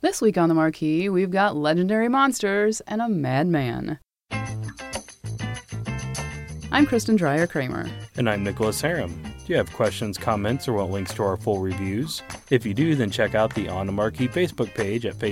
This week on the Marquee, we've got legendary monsters and a madman. I'm Kristen Dreyer-Kramer. And I'm Nicholas Harum. Do you have questions, comments, or want links to our full reviews? If you do, then check out the On the Marquee Facebook page at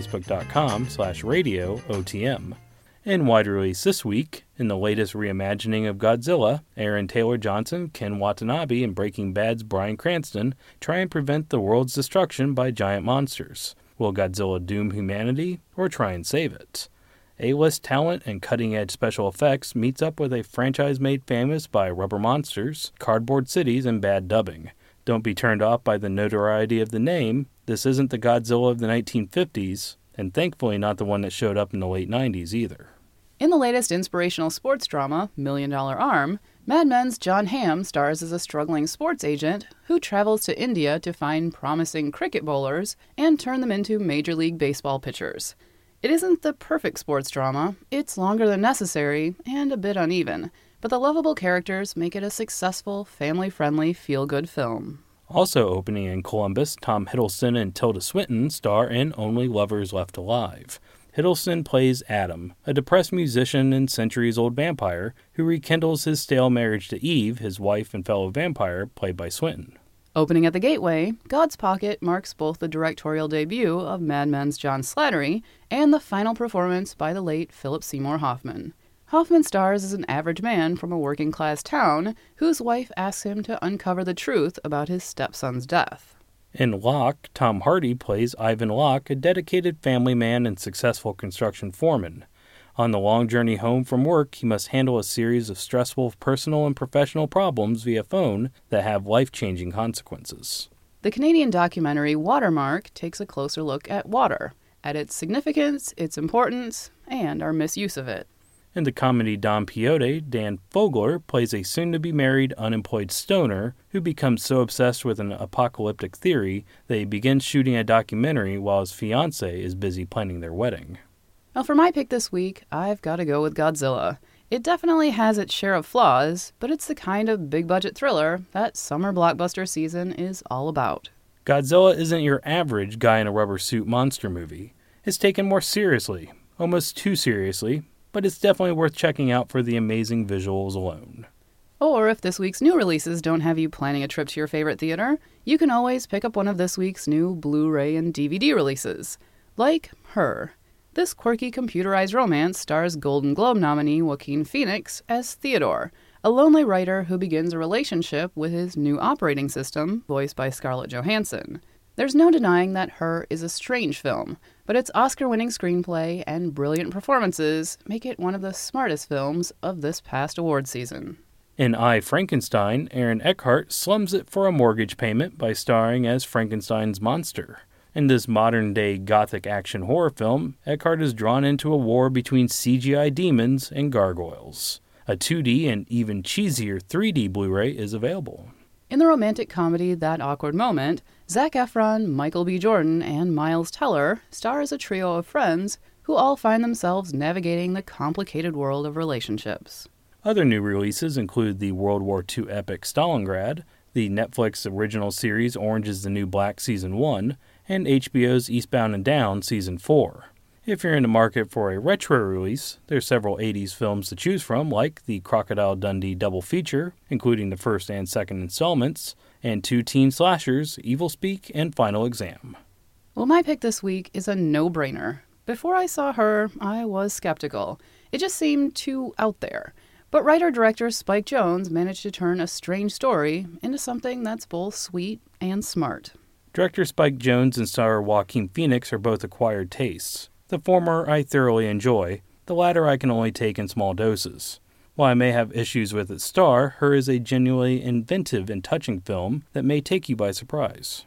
facebook.com/radiootm. In wide release this week, in the latest reimagining of Godzilla, Aaron Taylor Johnson, Ken Watanabe, and Breaking Bad's Bryan Cranston try and prevent the world's destruction by giant monsters. Will Godzilla doom humanity, or try and save it? A-list talent and cutting-edge special effects meets up with a franchise made famous by rubber monsters, cardboard cities, and bad dubbing. Don't be turned off by the notoriety of the name. This isn't the Godzilla of the 1950s, and thankfully not the one that showed up in the late 90s either. In the latest inspirational sports drama, $1 Million Arm, Mad Men's Jon Hamm stars as a struggling sports agent who travels to India to find promising cricket bowlers and turn them into Major League Baseball pitchers. It isn't the perfect sports drama, it's longer than necessary and a bit uneven, but the lovable characters make it a successful, family-friendly, feel-good film. Also opening in Columbus, Tom Hiddleston and Tilda Swinton star in Only Lovers Left Alive. Hiddleston plays Adam, a depressed musician and centuries-old vampire who rekindles his stale marriage to Eve, his wife and fellow vampire, played by Swinton. Opening at the Gateway, God's Pocket marks both the directorial debut of Mad Men's John Slattery and the final performance by the late Philip Seymour Hoffman. Hoffman stars as an average man from a working-class town whose wife asks him to uncover the truth about his stepson's death. In Locke, Tom Hardy plays Ivan Locke, a dedicated family man and successful construction foreman. On the long journey home from work, he must handle a series of stressful personal and professional problems via phone that have life-changing consequences. The Canadian documentary Watermark takes a closer look at water, at its significance, its importance, and our misuse of it. In the comedy Don Quixote, Dan Fogler plays a soon-to-be-married, unemployed stoner who becomes so obsessed with an apocalyptic theory that he begins shooting a documentary while his fiancée is busy planning their wedding. Well, for my pick this week, I've got to go with Godzilla. It definitely has its share of flaws, but it's the kind of big-budget thriller that summer blockbuster season is all about. Godzilla isn't your average guy-in-a-rubber-suit monster movie. It's taken more seriously, almost too seriously, but it's definitely worth checking out for the amazing visuals alone. Or if this week's new releases don't have you planning a trip to your favorite theater, you can always pick up one of this week's new Blu-ray and DVD releases, like Her. This quirky computerized romance stars Golden Globe nominee Joaquin Phoenix as Theodore, a lonely writer who begins a relationship with his new operating system, voiced by Scarlett Johansson. There's no denying that Her is a strange film, but its Oscar-winning screenplay and brilliant performances make it one of the smartest films of this past award season. In I, Frankenstein, Aaron Eckhart slums it for a mortgage payment by starring as Frankenstein's monster. In this modern-day gothic action horror film, Eckhart is drawn into a war between CGI demons and gargoyles. A 2D and even cheesier 3D Blu-ray is available. In the romantic comedy That Awkward Moment, Zac Efron, Michael B. Jordan, and Miles Teller star as a trio of friends who all find themselves navigating the complicated world of relationships. Other new releases include the World War II epic Stalingrad, the Netflix original series Orange is the New Black Season 1, and HBO's Eastbound and Down Season 4. If you're in the market for a retro release, there's several 80s films to choose from, like the Crocodile Dundee double feature, including the first and second installments, and 2 teen slashers, Evil Speak and Final Exam. Well, my pick this week is a no-brainer. Before I saw Her, I was skeptical. It just seemed too out there. But writer-director Spike Jonze managed to turn a strange story into something that's both sweet and smart. Director Spike Jonze and star Joaquin Phoenix are both acquired tastes. The former I thoroughly enjoy, the latter I can only take in small doses. While I may have issues with its star, Her is a genuinely inventive and touching film that may take you by surprise.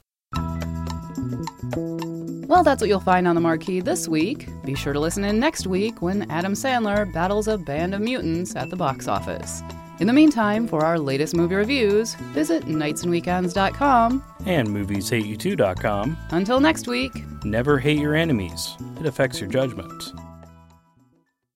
Well, that's what you'll find on the Marquee this week. Be sure to listen in next week when Adam Sandler battles a band of mutants at the box office. In the meantime, for our latest movie reviews, visit nightsandweekends.com and movieshateyou2.com. Until next week, never hate your enemies. It affects your judgment.